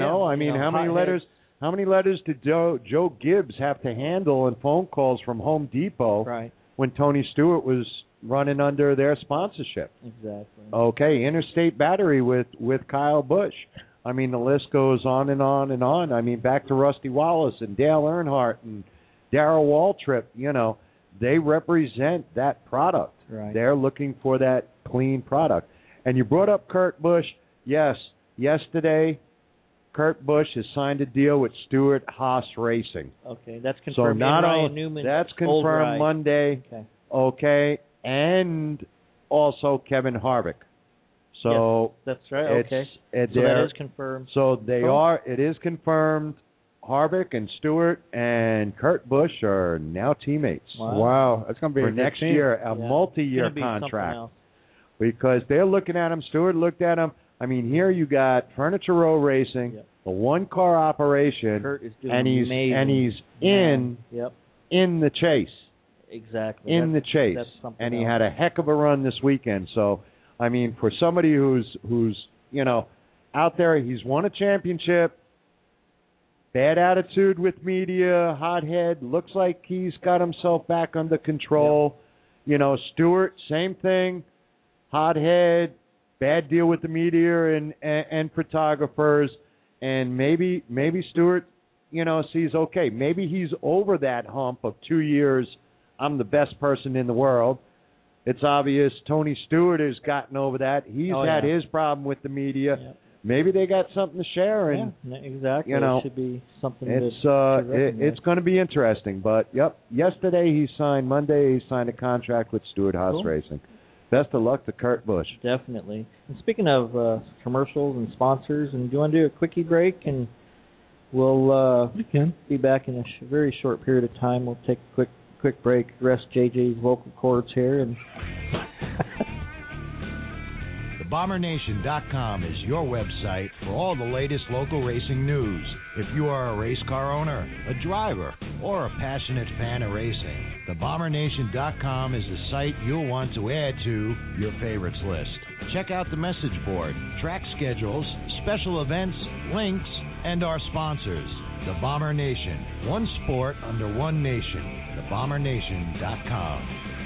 many letters did Joe Gibbs have to handle and phone calls from Home Depot Right. when Tony Stewart was running under their sponsorship? Exactly. Okay, Interstate Battery with Kyle Busch. I mean, the list goes on and on and on. I mean, back to Rusty Wallace and Dale Earnhardt and Darrell Waltrip. They represent that product. Right. They're looking for that clean product. And you brought up Kurt Busch. Yes, yesterday, Kurt Busch has signed a deal with Stewart-Haas Racing. Okay, that's So confirmed. not Ryan only Newman, that's old confirmed ride. Monday. Okay. Okay, and also Kevin Harvick. So That's right. Okay. So that is confirmed. So they are. It is confirmed. Harvick and Stewart and Kurt Busch are now teammates. Wow, that's going to be For a good next team. year, a multi-year It's gonna be contract. something else. Because they're looking at him. Stewart looked at him. I mean, here you got Furniture Row Racing, Yep. a one-car operation, Kurt is doing and he's amazing. Yep. in the chase. Exactly. In the That's chase, something and he else. had a heck of a run this weekend. So, I mean, for somebody who's out there, he's won a championship. Bad attitude with media, hothead. Looks like he's got himself back under control. Stewart, same thing. Hothead, bad deal with the media and photographers, and maybe Stewart, sees okay. Maybe he's over that hump of 2 years. I'm the best person in the world. It's obvious Tony Stewart has gotten over that. He's had his problem with the media. Yep. Maybe they got something to share, and exactly. It should be something. it's to it's going to be interesting. But yesterday Monday he signed a contract with Stewart-Haas Cool. Racing. Best of luck to Kurt Busch. Definitely. And speaking of commercials and sponsors, and do you want to do a quickie break? And we'll We can. be back in a very short period of time. We'll take a quick break, rest JJ's vocal cords here, and TheBomberNation.com is your website for all the latest local racing news. If you are a race car owner, a driver, or a passionate fan of racing, TheBomberNation.com is the site you'll want to add to your favorites list. Check out the message board, track schedules, special events, links, and our sponsors. The Bomber Nation, one sport under one nation. TheBomberNation.com.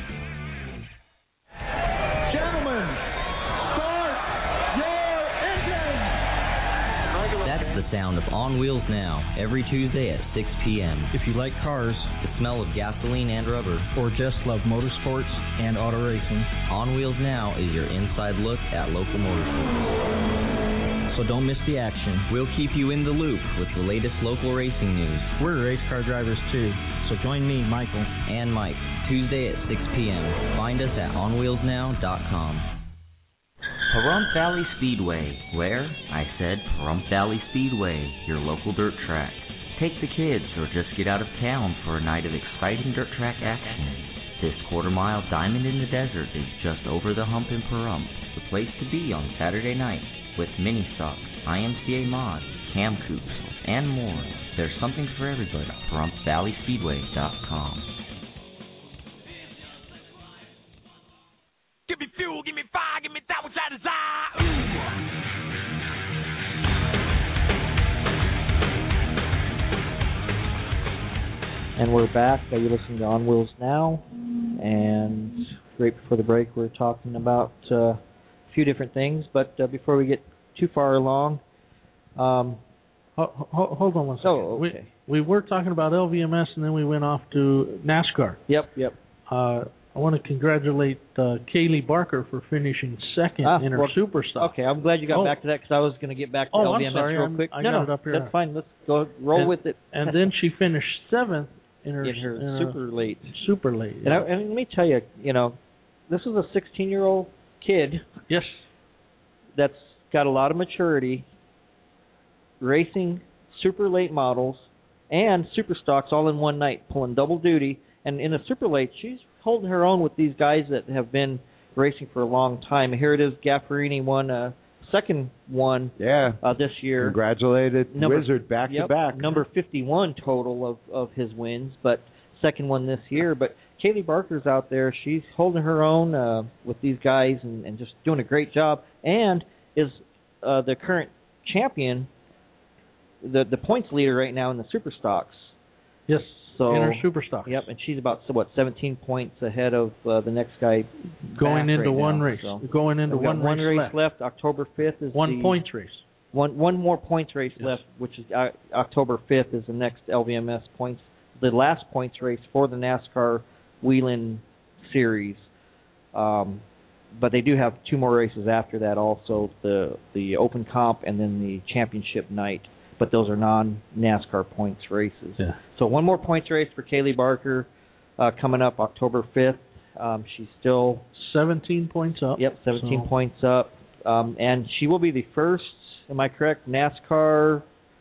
Gentlemen, start your engines! That's the sound of On Wheels Now, every Tuesday at 6 p.m. If you like cars, The smell of gasoline and rubber. or just love motorsports and auto racing, On Wheels Now is your inside look at local motorsports. so don't miss the action. We'll keep you in the loop with the latest local racing news. We're race car drivers too, so join me, Michael. And Mike, Tuesday at 6 p.m. Find us at onwheelsnow.com. Pahrump Valley Speedway. Where? I said Pahrump Valley Speedway, your local dirt track. Take the kids or just get out of town for a night of exciting dirt track action. This quarter-mile diamond in the desert is just over the hump in Pahrump, the place to be on Saturday night, with mini stocks, IMCA mods, cam coupes, and more. There's something for everybody at PaHrumpValleySpeedway.com. Give me fuel, give me fire, give me that which I desire. And we're back. You're listening to On Wheels Now. And right before the break, we were talking about a few different things. But before we get too far along, hold on one second. Oh, okay. We were talking about LVMS, and then we went off to NASCAR. Yep. I want to congratulate Kaylee Barker for finishing second in her Superstock. Okay, I'm glad you got back to that because I was going to get back to LVMS I'm sorry. real quick. I got it up here. That's fine. Let's go roll with it. And then she finished seventh in her super late. Super late. Yeah. And let me tell you, this is a 16-year-old kid. Yes. That's got a lot of maturity, racing super late models and super stocks all in one night, pulling double duty. And in the super late, she's holding her own with these guys that have been racing for a long time. Here it is, Gaffarini won a second one this year. Congratulated Wizard back to back. Number 51 total of his wins, but second one this year. But Kaylee Barker's out there. She's holding her own with these guys and just doing a great job, and is the current champion, the points leader right now in the super stocks. Yes. So, in her super stocks. Yep, and she's about 17 points ahead of the next guy. Going into one race. So going into one race left. October 5th is one points race. One more points race left, which is October 5th is the next LVMS points. The last points race for the NASCAR Whelen Series. But they do have two more races after that also, the Open Comp and then the Championship Night. But those are non-NASCAR points races. Yeah. So one more points race for Kaylee Barker coming up October 5th. She's still 17 points up. Yep, 17 points up. And she will be the first, am I correct, NASCAR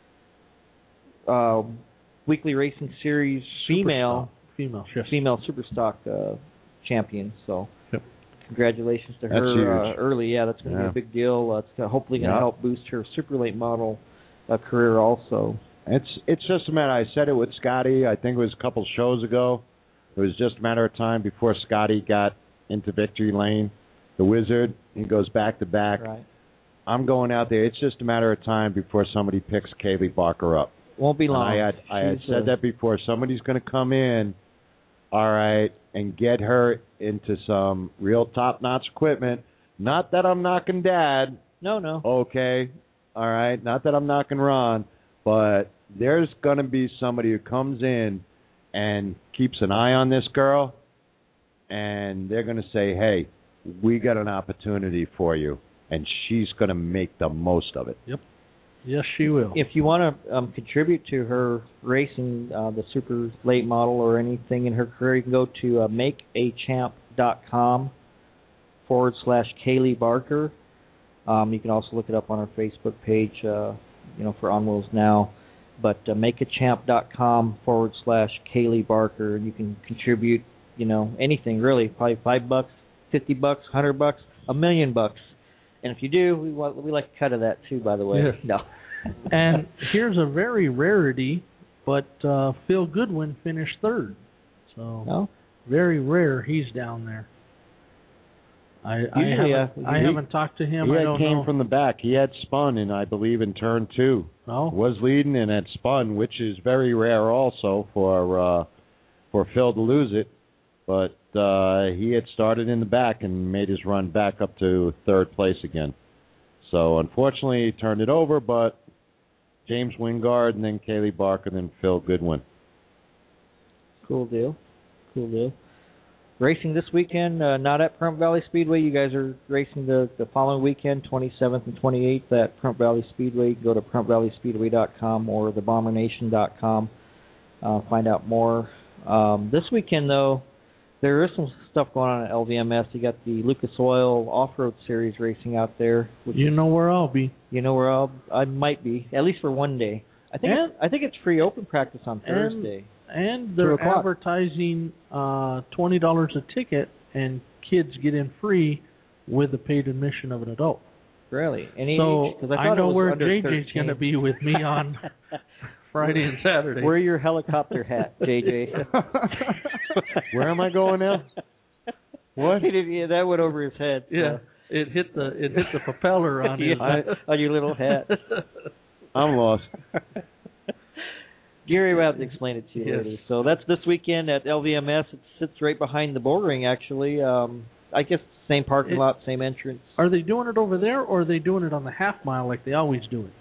Weekly Racing Series female Superstock champion. So congratulations to her early. Yeah, that's going to be a big deal. It's hopefully going to help boost her super late model career also. It's just a matter. I said it with Scotty. I think it was a couple shows ago. It was just a matter of time before Scotty got into victory lane. The Wizard, he goes back to back. Right. I'm going out there. It's just a matter of time before somebody picks Kaylee Barker up. Won't be long. I had said that before. Somebody's going to come in, all right, and get her into some real top-notch equipment. Not that I'm knocking Dad. No. Okay. All right, not that I'm knocking Ron, but there's going to be somebody who comes in and keeps an eye on this girl, and they're going to say, hey, we got an opportunity for you, and she's going to make the most of it. Yep. Yes, she will. If you want to contribute to her racing, the super late model or anything in her career, you can go to makeachamp.com/Kaylee Barker. You can also look it up on our Facebook page, for On Wheels Now. But makeachamp.com/Kaylee Barker. You can contribute, anything really, probably $5, $50, $100, $1 million. And if you do, we like a cut of that too, by the way. Yes. No. And here's a very rarity, but Phil Goodwin finished third. So very rare he's down there. I haven't talked to him. He I came know. from the back. He had spun in, I believe, in turn 2. Oh. Was leading and had spun, which is very rare also for Phil to lose it. But he had started in the back and made his run back up to third place again. So unfortunately, he turned it over. But James Wingard and then Kaylee Barker, then Phil Goodwin. Cool deal. Racing this weekend, not at Pahrump Valley Speedway. You guys are racing the following weekend, 27th and 28th at Pahrump Valley Speedway. Go to PaHrumpValleySpeedway.com or thebomberNation.com. Find out more. This weekend, though, there is some stuff going on at LVMS. You got the Lucas Oil Off-Road Series racing out there. You know where I'll be. You know where I might be, at least for one day. I think it's free open practice on Thursday. And they're advertising $20 a ticket, and kids get in free with the paid admission of an adult. Really? Any so age? 'Cause I know where JJ's 13. going to be with me on Friday and Saturday. Wear your helicopter hat, JJ. Where am I going now? What? Yeah, that went over his head. So. Yeah, it hit the propeller on his on your little hat. I'm lost. Gary will have to explain it to you later. So that's this weekend at LVMS. It sits right behind the bull ring, actually. I guess same parking lot, same entrance. Are they doing it over there, or are they doing it on the half mile like they always do it?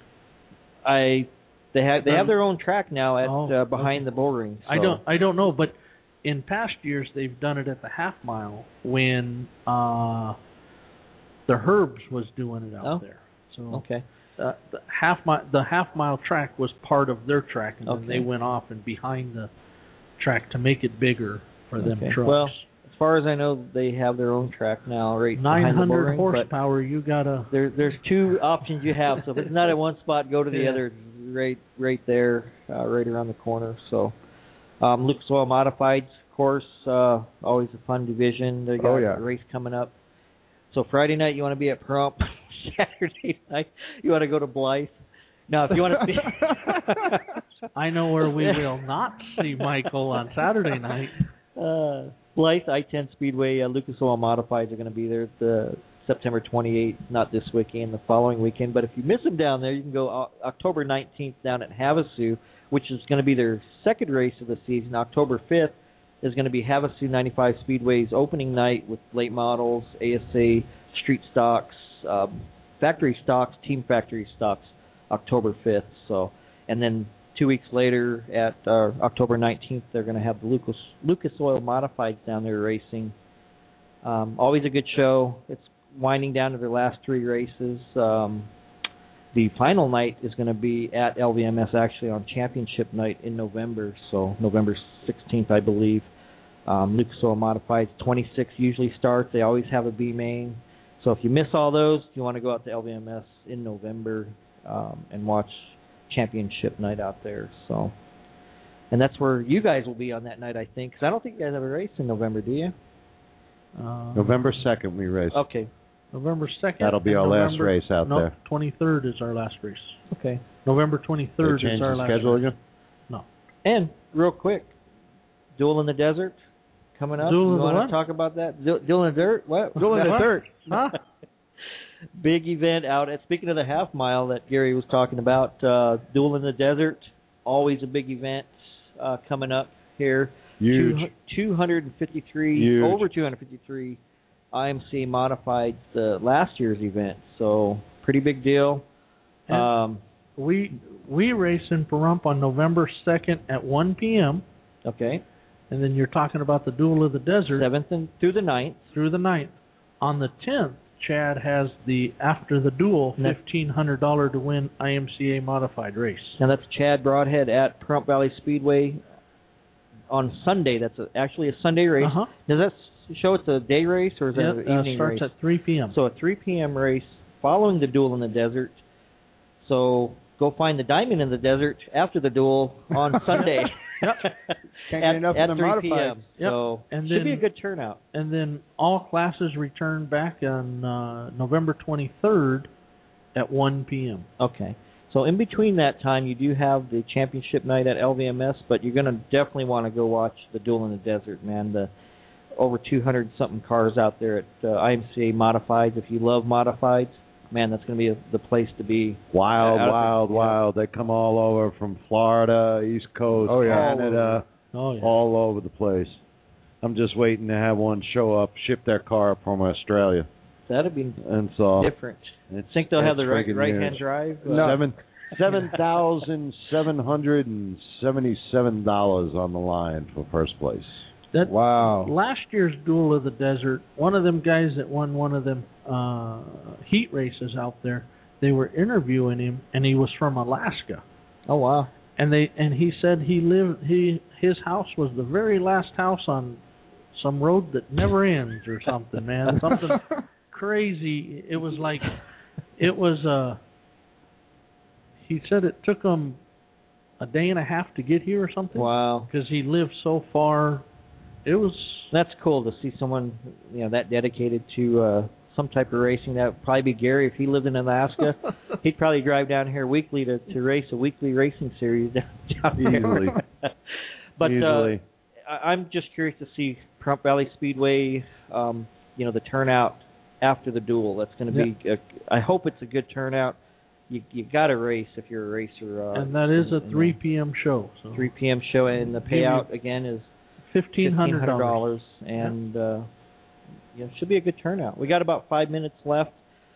They have their own track now at behind the bull ring. So. I don't know, but in past years they've done it at the half mile when the Herbs was doing it out there. So okay. The half mile track was part of their track, and then they went off and behind the track to make it bigger for them trucks. Well, as far as I know, they have their own track now, right behind the bull ring. 900 horsepower. You gotta. There's two options you have. So if it's not at one spot, go to the other. Right there, right around the corner. So, Lucas Oil Modifieds, of course, always a fun division. They got a race coming up. So Friday night you want to be at Pahrump. Saturday night you want to go to Blythe. Now, if you want to see, I know where we will not see Michael on Saturday night. Blythe I-10 Speedway. Lucas Oil Modifieds are going to be there the September 28th, not this weekend, the following weekend. But if you miss them down there, you can go October 19th down at Havasu, which is going to be their second race of the season. October 5th is going to be Havasu 95 Speedway's opening night with late models, ASA, street stocks, factory stocks, team factory stocks, October 5th. So, and then 2 weeks later at October 19th, they're going to have the Lucas Oil Modifieds down there racing. Always a good show. It's winding down to their last three races. The final night is going to be at LVMS, actually, on championship night in November, so November 16th, I believe. Lucas Oil Modifieds, 26 usually starts. They always have a B main. So if you miss all those, you want to go out to LVMS in November and watch championship night out there. So, and that's where you guys will be on that night, I think, because I don't think you guys have a race in November, do you? November 2nd we race. Okay. November 2nd. That'll be our last race out there. 23rd is our last race. Okay. November 23rd is our last schedule race. Again? No. And, real quick, Duel in the Desert coming up. Duel you in the want what? to talk about that? Duel in the Dirt? What? Duel in the Dirt. Huh? Big event out at, speaking of the half mile that Gary was talking about, Duel in the Desert, always a big event coming up here. Huge. 253, Huge. Over 253 IMCA modified last year's event, so pretty big deal. We race in Pahrump on November 2nd at 1 p.m. Okay. And then you're talking about the Duel of the Desert. 7th through the 9th. Through the 9th. On the 10th, Chad has the After the Duel $1,500 to win IMCA modified race. Now that's Chad Broadhead at Pahrump Valley Speedway on Sunday. That's actually a Sunday race. Uh-huh. Does that show it's a day race or is it an evening starts race? at 3 p.m. So a 3 p.m. race following the Duel in the Desert. So go find the diamond in the desert after the duel on Sunday. Can't get enough at of the 3 modifieds. p.m. Yep. So And should then- be a good turnout. And then all classes return back on November 23rd at 1 p.m. Okay. So in between that time, you do have the championship night at LVMS, but you're going to definitely want to go watch the Duel in the Desert, man. The over 200-something cars out there at IMCA Modifieds. If you love Modifieds, man, that's going to be the place to be. Wild. They come all over from Florida, East Coast, Canada, all over the place. I'm just waiting to have one show up, ship their car up from Australia. That'd be and so different. I think they'll have the right-hand drive. $7,777 on the line for first place. Wow. Last year's Duel of the Desert, one of them guys that won one of them heat races out there, they were interviewing him, and he was from Alaska. Oh, wow. And he said his house was the very last house on some road that never ends or something, man. Something crazy. It was like, he said it took him a day and a half to get here or something. Wow. Because he lived so far. It was... That's cool to see someone, that dedicated to some type of racing. That would probably be Gary if he lived in Alaska. He'd probably drive down here weekly to race a weekly racing series down Easily. But Easily. I'm just curious to see Pahrump Valley Speedway, the turnout after the duel. That's going to be, I hope it's a good turnout. You got to race if you're a racer. And that is a 3 p.m. show. So. 3 p.m. show, and the payout, again, is $1,500. And it should be a good turnout. We got about a few minutes left.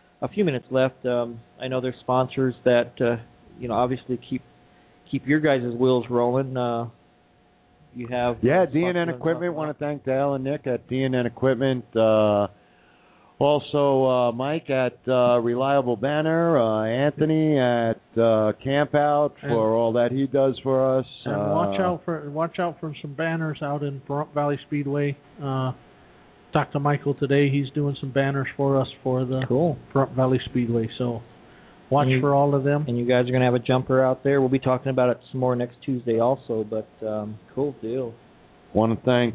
I know there's sponsors that, obviously keep your guys' wheels rolling. You have... Yeah, D&N Equipment. Want to thank Dale and Nick at D&N Equipment. Also, Mike at Reliable Banner, Anthony at Camp Out for all that he does for us. And watch out for some banners out in Pahrump Valley Speedway. Talked to Michael today. He's doing some banners for us for the Pahrump Valley Speedway. So watch for all of them. And you guys are going to have a jumper out there. We'll be talking about it some more next Tuesday also. But cool deal. Want to thank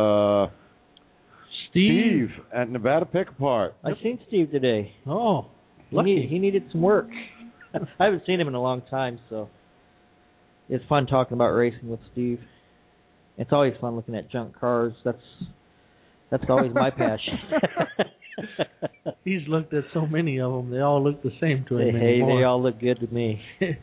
Steve at Nevada Pick Apart. I seen Steve today. Oh, he needed some work. I haven't seen him in a long time, so it's fun talking about racing with Steve. It's always fun looking at junk cars. That's always my passion. He's looked at so many of them. They all look the same to him. Hey, they all look good to me.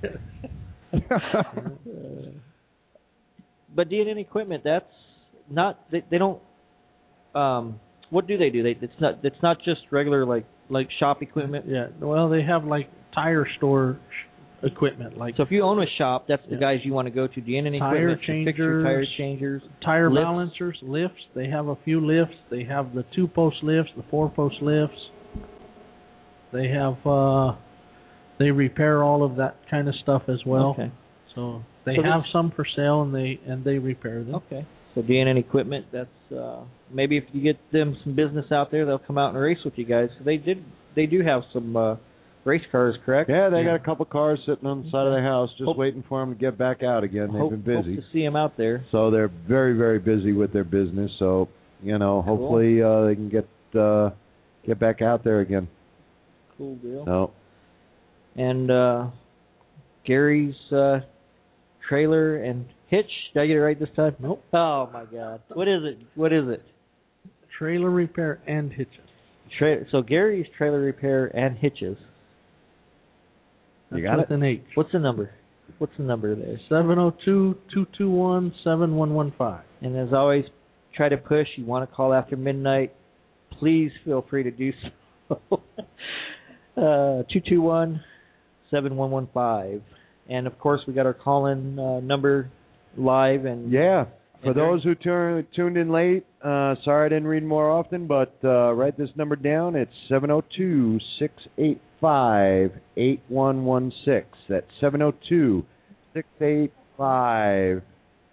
But D&N Equipment, that's not. They don't. What do they do? It's not just regular like shop equipment. Yeah. Well, they have like tire store equipment. So if you own a shop, that's the guys you want to go to. D&N Equipment, fix your tire changers, tire balancers, lifts. They have a few lifts. They have the 2-post lifts, the 4-post lifts. They have they repair all of that kind of stuff as well. Okay. So they have some for sale and they repair them. Okay. So D&N Equipment, that's maybe if you get them some business out there, they'll come out and race with you guys. They do have some race cars, correct? Yeah, they got a couple cars sitting on the side of the house, just waiting for them to get back out again. They've been busy. Hope to see them out there. So they're very, very busy with their business. So hopefully they can get back out there again. Cool deal. So. And Gary's trailer and hitch. Did I get it right this time? Nope. Oh my God. What is it? Trailer repair and hitches. So Gary's trailer repair and hitches. You got it? An H. What's the number? What's the number there? 702-221-7115. And as always, try to push. You want to call after midnight, please feel free to do so. 221-7115. And of course, we got our call-in number live. And for those who tuned in late, sorry I didn't read more often, but write this number down. It's 702-685-8116. That's 702-685-8116.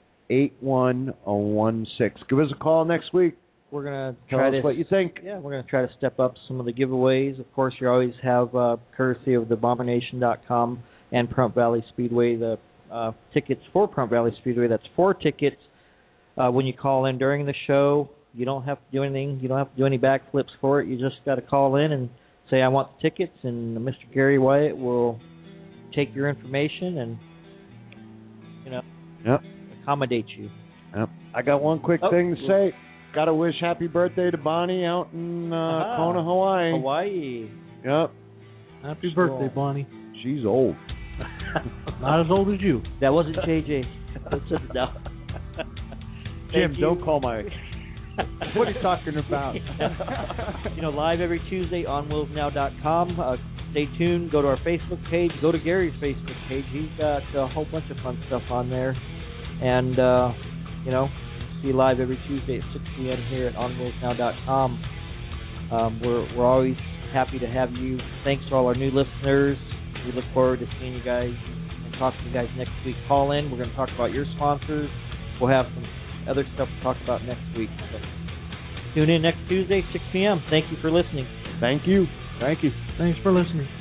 Give us a call next week. We're going to tell us what you think. Yeah, we're going to try to step up some of the giveaways. Of course, you always have courtesy of thebomberNation.com and Pahrump Valley Speedway, the tickets for Pahrump Valley Speedway. That's 4 tickets when you call in during the show. You don't have to do anything. You don't have to do any backflips for it. You just got to call in and say, I want the tickets, and Mr. Gary Wyatt will take your information and, accommodate you. Yep. I got one quick thing to say. Got to wish happy birthday to Bonnie out in Kona, Hawaii. Hawaii. Yep. Happy birthday, Bonnie. She's old. Not as old as you. That wasn't JJ. No. Jim, don't call my... What are you talking about? Live every Tuesday on WheelsNow.com. Stay tuned. Go to our Facebook page. Go to Gary's Facebook page. He's got a whole bunch of fun stuff on there. And, see live every Tuesday at 6 p.m. here at OnWheelsNow.com. We're always happy to have you. Thanks to all our new listeners. We look forward to seeing you guys and talking to you guys next week. Call in. We're going to talk about your sponsors. We'll have some other stuff to talk about next week. So Tune in next Tuesday, 6 p.m. Thank you for listening. Thank you. Thanks for listening.